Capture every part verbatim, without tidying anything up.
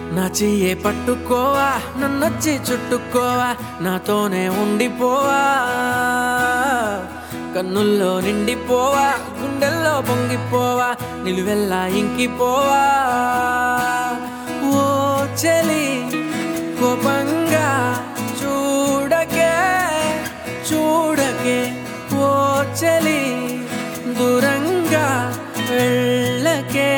నా చెయ్యే పట్టుకోవా, నన్నొచ్చి చుట్టుకోవా, నాతోనే ఉండిపోవా, కన్నుల్లో నిండిపోవా, గుండెల్లో పొంగిపోవా, నిలువెల్లా ఇంకిపోవా. ఓ చెలి కోపంగా చూడకే చూడకే, ఓ చెలి దూరంగా వెళ్ళకే.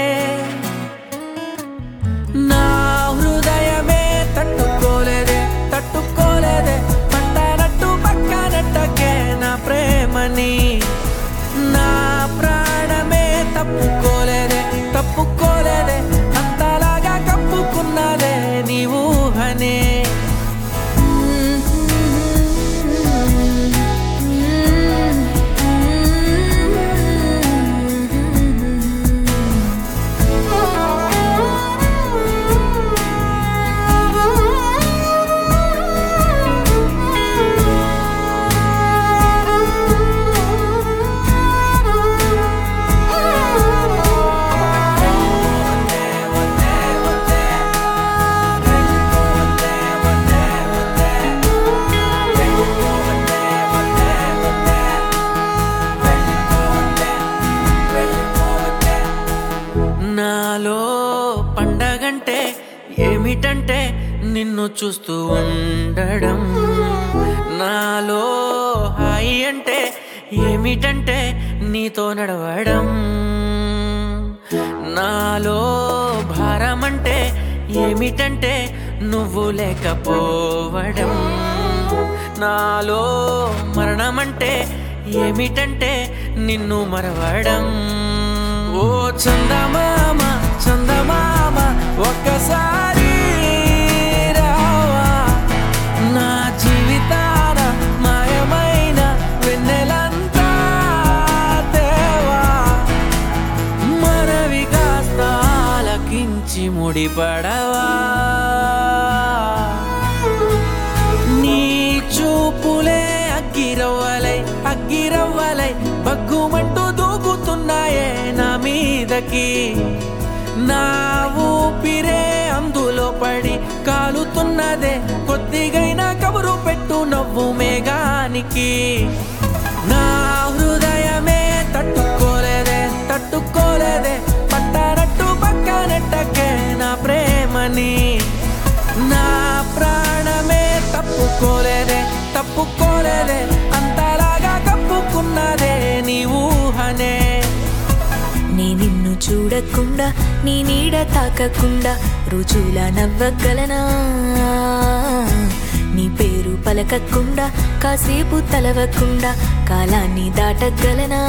నా హృదయమే తట్టుకోలేదే తట్టుకోలేదే, పట్టనట్టు పక్కనట్టకే నా ప్రేమని. నా ప్రాణమే తప్పుకోలేదే తప్పుకోలేదే, అంతలాగా కప్పుకున్నదే నీ ఊహనే. నాలో పండగంటే ఏమిటంటే నిన్ను చూస్తూ ఉండడం, నాలో హాయి అంటే ఏమిటంటే నీతో నడవడం, నాలో భారం అంటే ఏమిటంటే నువ్వు లేకపోవడం, నాలో మరణమంటే ఏమిటంటే నిన్ను మరవడం. ఓ చందమామ చందమామ ఒక్కసారి రావా, నా జీవితాన మాయమైన వెన్నెలంతా తేవా, మనవి కాస్త ఆలకించి ముడిపడవా. నీ చూపులే అగ్గిరవ్వలై అగ్గిరవ్వలై బగ్గుమంటూ దూకుతున్నాయే నా మీదకి, నా ఊపిరే అందులో పడి కాలుతున్నదే, కొద్దిగైనా కబురు పెట్టు నవ్వు మేఘానికి. నా హృదయమే తట్టుకోలేదే తట్టుకోలేదే, పట్టనట్టు పక్కనట్టకే నా ప్రేమని. నా ప్రాణమే తప్పుకోలేదే తప్పుకోలేదే, అంతలాగా కప్పుకున్నదే నీ ఊహనే. నీ నిన్ను చూడకుండా నీ నీడ తాకకుండా రుజుల నవ్వగలనా, నీ పేరు పలకకుండా కాసేపు తలవకుండా కాలాన్ని దాటగలనా.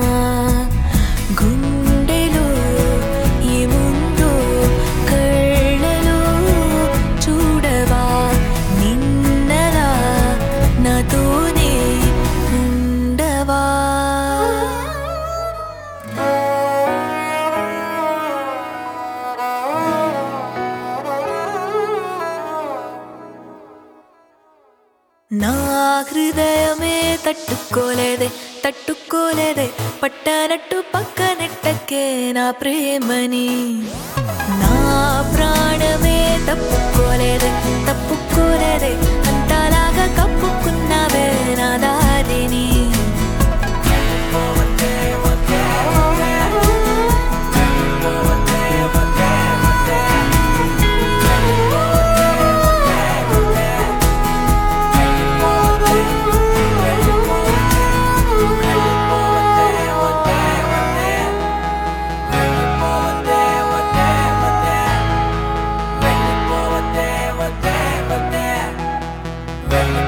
గుండెలో ఏముందో కళ్ళలో చూడవా, నిన్నలా నాతోనే ఉండవా. నా హృదయమే తట్టుకోలేదే తట్టుకోలేదే, పట్టనట్టు పక్కనెట్టకే నా ప్రేమని. నా ప్రాణమే తప్పుకోలేదే తప్పుకోలేదే, అంతలాగా కప్పుకున్నావే నా దారిని. Well,